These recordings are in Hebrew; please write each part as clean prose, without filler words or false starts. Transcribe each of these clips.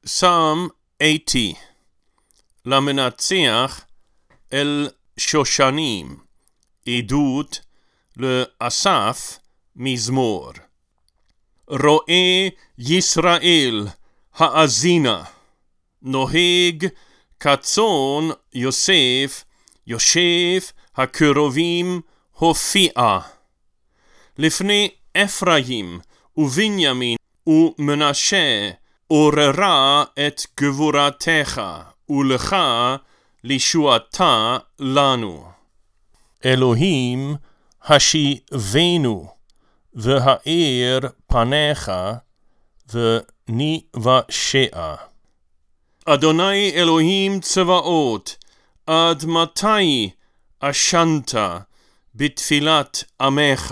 Psalm 80 למנצח אל שושנים, עדות לאסף מזמור. רואה ישראל האזינה, נוהג כצאן יוסף, יושב הקרובים הופיע. לפני אפרים ובנימין ומנשה עוררה את גבורתך, ולך לישועתה לנו. אלוהים השיבנו, והאר פניך ונבשע. אדוני אלוהים צבאות, עד מתי אשנת בתפילת עמך?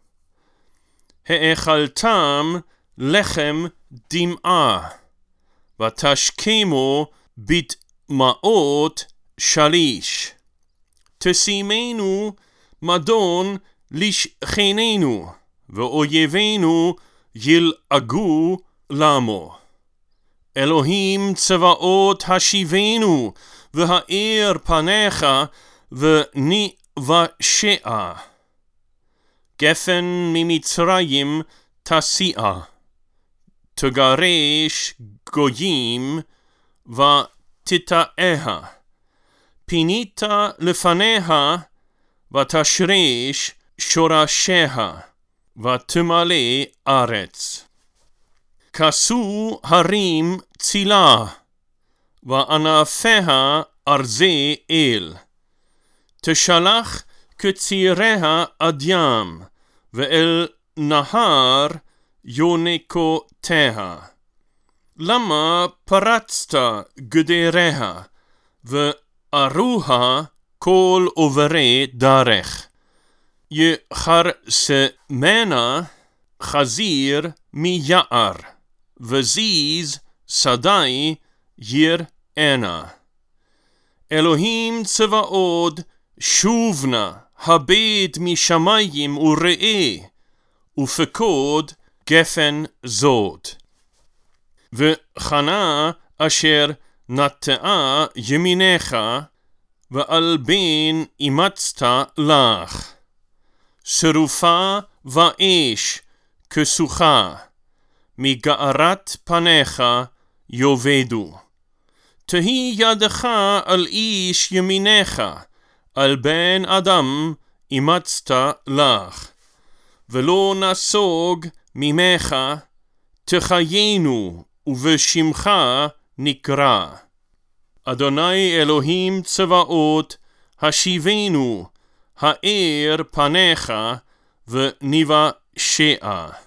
האכלתם לחם דמעה, ותשכמו בדמעות שליש. תשימנו מדון לשכנינו, ואויבינו ילעגו למו. אלוהים צבאות השיבנו, והאר פניך ונבשע. גפן ממצרים תסיע, תגרש גויים ותטעה. פינית לפניה ותשרש שורשיה, ותמלא ארץ. כסו הרים צילה, וענפיה ארזי אל. תשלח קציריה עד ים, ואל נהר יונקותיה. למה פרצת גדריה, וארוה כל עוברי דרך? יחרסמנה חזיר מיער, וזיז שדי יראנה. אלוהים צבאות, שוב נא, הבט משמיים וראה, ופקוד גפן זאת. וחנה אשר נטעה ימינך, ועל בן אימצת לך. שרופה ואש כסוחה, מגערת פניך יאבדו. תהי ידך על איש ימינך, על בן אדם אימצת לך. ולא נסוג ממך, תחיינו ובשמך נקרא. אדוני אלוהים צבאות, השיבנו, האר פניך ונבשע.